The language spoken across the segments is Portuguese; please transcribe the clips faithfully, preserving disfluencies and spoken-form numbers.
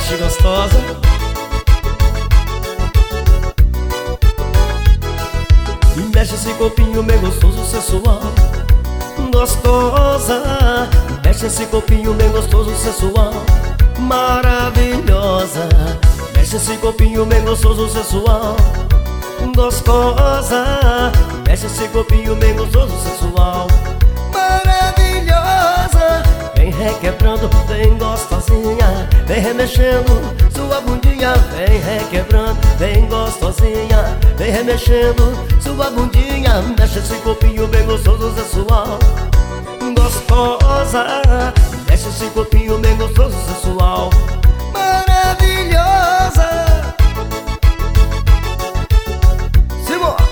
Mexe gostosa. E mexe esse corpinho bem gostoso, sensual. Gostosa. Mexe esse corpinho bem gostoso, sensual. Maravilhosa. Mexe esse corpinho bem gostoso, sensual. Gostosa. Mexe esse corpinho bem gostoso, sensual. Maravilhosa. Vem requebrando, vem gostosinha. Vem remexendo sua bundinha. Vem requebrando, vem gostosinha. Vem remexendo sua bundinha. Mexe esse corpinho bem gostoso, sensual. Gostosa. Mexe esse corpinho bem gostoso, sensual. Maravilhosa. Simbora.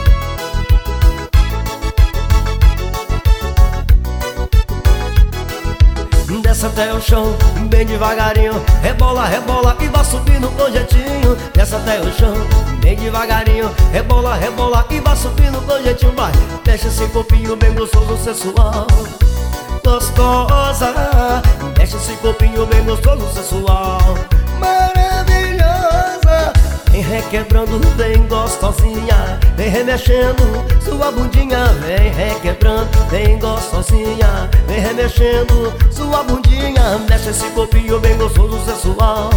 Desce até o chão, bem devagarinho. Rebola, rebola e vai subindo com jeitinho. Desce até o chão, bem devagarinho. Rebola, rebola e vai subindo com jeitinho. Vai, deixa esse corpinho bem gostoso, sensual. Gostosa. Deixa esse corpinho bem gostoso, sensual. Maravilhosa. Vem requebrando, vem gostosinha. Vem remexendo sua bundinha. Vem requebrando, vem gostosinha. Vem remexendo sua bundinha. Mexe esse corpinho bem gostoso, sensual.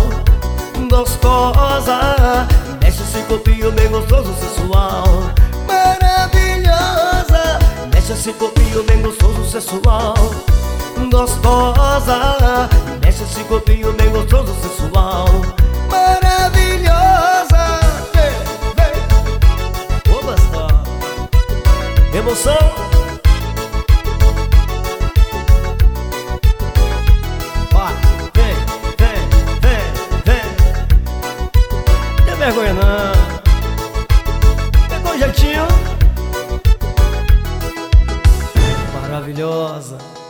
Gostosa. Mexe esse corpinho bem gostoso, sensual. Maravilhosa. Mexe esse corpinho bem gostoso, sensual. Gostosa. Mexe esse corpinho bem gostoso, sensual. Maravilhosa. Vem, vem. Ô, gostosa. Emoção. Vai, vem, vem, vem, vem. Não tem vergonha não. Pegou um jeitinho. Maravilhosa.